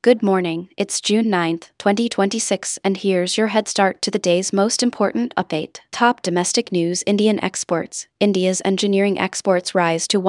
Good morning, it's June 9th, 2026, and here's your head start to the day's most important update. Top domestic news: Indian exports. India's engineering exports rise to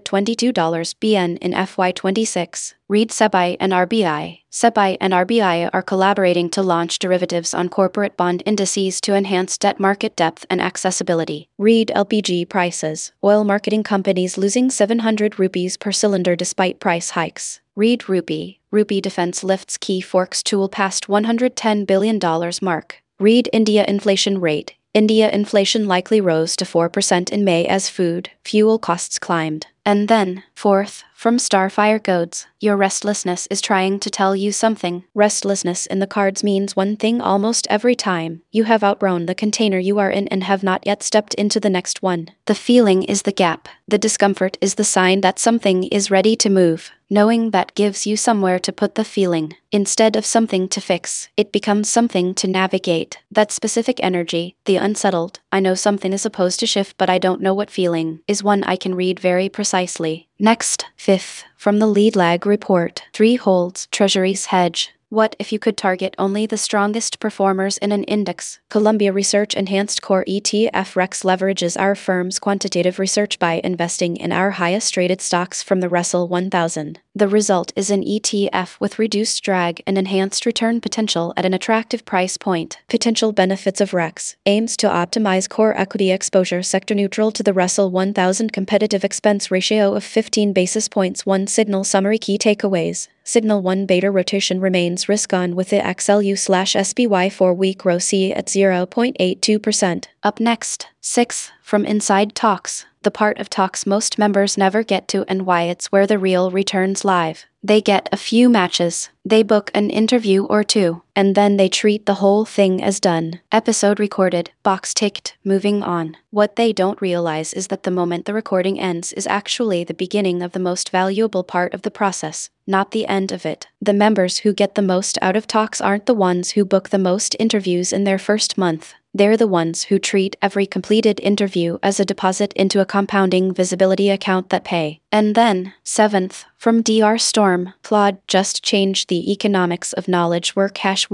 $122 billion in FY26. Read SEBI and RBI. SEBI and RBI are collaborating to launch derivatives on corporate bond indices to enhance debt market depth and accessibility. Read LPG prices. Oil marketing companies losing 700 rupees per cylinder despite price hikes. Read Rupee. Rupee defense lifts key forks tool past $110 billion mark. Read India inflation rate. India inflation likely rose to 4% in May as food, fuel costs climbed. And then, fourth, from Starfire Codes, your restlessness is trying to tell you something. Restlessness in the cards means one thing almost every time: you have outgrown the container you are in and have not yet stepped into the next one. The feeling is the gap. The discomfort is the sign that something is ready to move. Knowing that gives you somewhere to put the feeling. Instead of something to fix, it becomes something to navigate. That specific energy, the unsettled, I know something is supposed to shift but I don't know what feeling, is one I can read very precisely. Next, fifth, from the Lead Lag report. 3 holds, Treasuries hedge. What if you could target only the strongest performers in an index? Columbia Research Enhanced Core ETF Rex leverages our firm's quantitative research by investing in our highest rated stocks from the Russell 1000. The result is an ETF with reduced drag and enhanced return potential at an attractive price point. Potential benefits of Rex aims to optimize core equity exposure sector neutral to the Russell 1000, competitive expense ratio of 15 basis points. 1 signal summary key takeaways. Signal 1: beta rotation remains risk-on with the XLU/SPY 4-week ROCE at 0.82%. Up next, 6th, from Inside Talks, the part of talks most members never get to and why it's where the real returns live. They get a few matches, they book an interview or two, and then they treat the whole thing as done. Episode recorded, box ticked, moving on. What they don't realize is that the moment the recording ends is actually the beginning of the most valuable part of the process, not the end of it. The members who get the most out of talks aren't the ones who book the most interviews in their first month. They're the ones who treat every completed interview as a deposit into a compounding visibility account that pay. And then, 7th, from DR Storm, Claude just changed the economics of knowledge work. Hash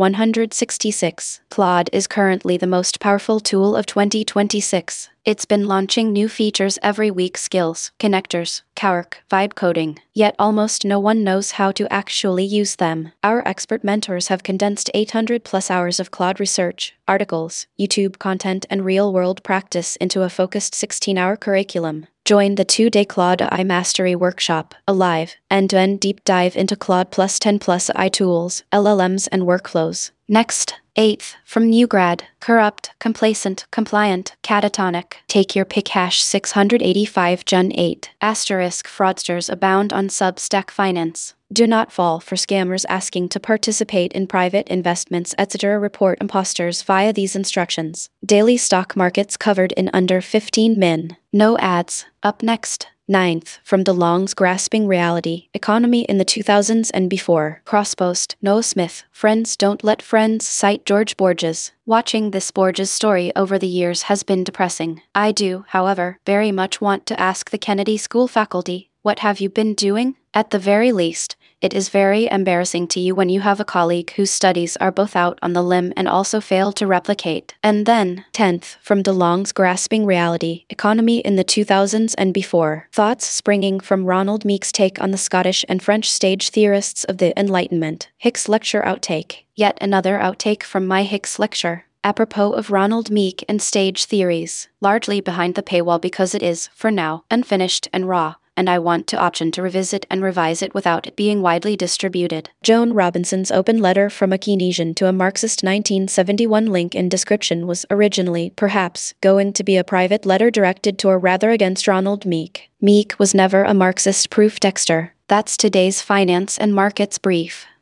166. Claude is currently the most powerful tool of 2026. It's been launching new features every week: skills, connectors, calc, vibe coding, yet almost no one knows how to actually use them. Our expert mentors have condensed 800 plus hours of Claude research, articles, YouTube content, and real-world practice into a focused 16-hour curriculum. Join the 2-day Claude AI Mastery Workshop, a live, end-to-end deep dive into Claude plus 10 plus AI tools, LLMs, and workflows. Next, 8th, from New Grad, corrupt, complacent, compliant, catatonic. Take your pick. Hash 685 Jun 8. Asterisk fraudsters abound on Substack Finance. Do not fall for scammers asking to participate in private investments, etc. Report imposters via these instructions. Daily stock markets covered in under 15 min. No ads. Up next. 9th, from DeLong's Grasping Reality, Economy in the 2000s and Before. Crosspost, Noah Smith, Friends Don't Let Friends Cite George Borges. Watching this Borges story over the years has been depressing. I do, however, very much want to ask the Kennedy School faculty, what have you been doing? At the very least, it is very embarrassing to you when you have a colleague whose studies are both out on the limb and also fail to replicate. And then, 10th, from DeLong's Grasping Reality, Economy in the 2000s and Before. Thoughts springing from Ronald Meek's take on the Scottish and French stage theorists of the Enlightenment. Hicks lecture outtake. Yet another outtake from my Hicks lecture. Apropos of Ronald Meek and stage theories. Largely behind the paywall because it is, for now, unfinished and raw, and I want to option to revisit and revise it without it being widely distributed. Joan Robinson's open letter from a Keynesian to a Marxist 1971 link in description was originally, perhaps, going to be a private letter directed to or rather against Ronald Meek. Meek was never a Marxist proof texter. That's today's Finance and Markets Brief.